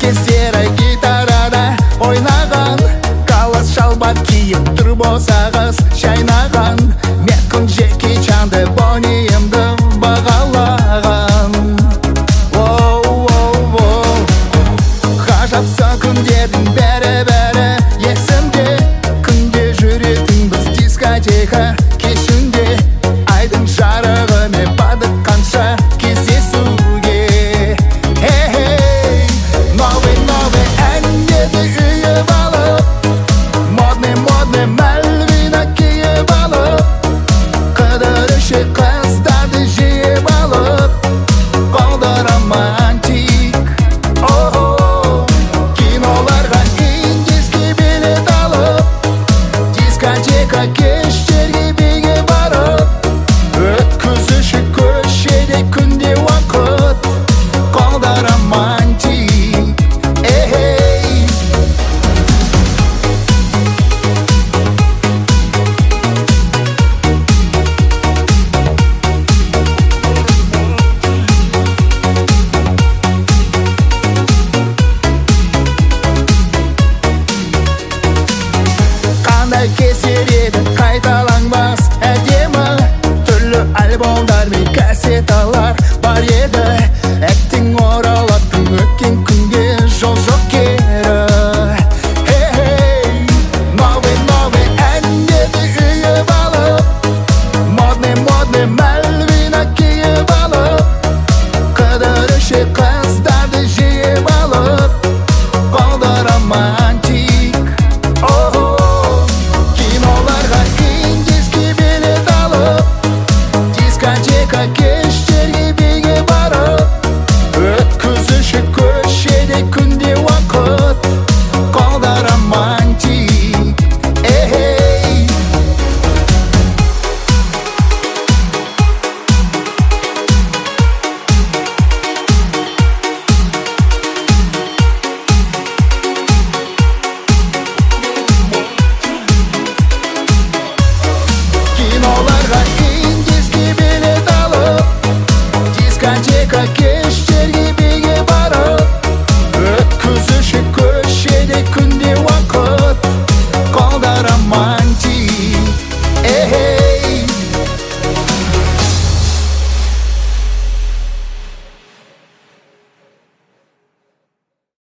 кездері гитарада ойнаған, калас шалбар киіп тұр болса қыз шайнаған. Мен күн Джеки Чанды бойымды бағалаған. Ғажапса күндердің бәрі есімде, күнде жүретінбіз дискотека кешінде. Айдың жарығымен бардық қанша кездесуге. Новый әндерді үйіп алып, модный Мальвина киіп алып, қыдырышы қыздарды жиып алып, қолда романтик. Киноларға индийский билет алып, дискотека кештерге биге барып, өткізуші көшеде күнде уақыт, қолда романтик. Қандай кездер еді қайталанбас әдемі, түрлі альбомдар мен кассеталар